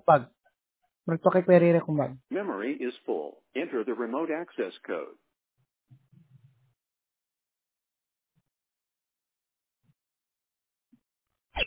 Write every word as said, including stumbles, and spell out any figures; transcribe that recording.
bag. Murag to kay pwede ra kong bag. Memory is full. Enter the remote access code.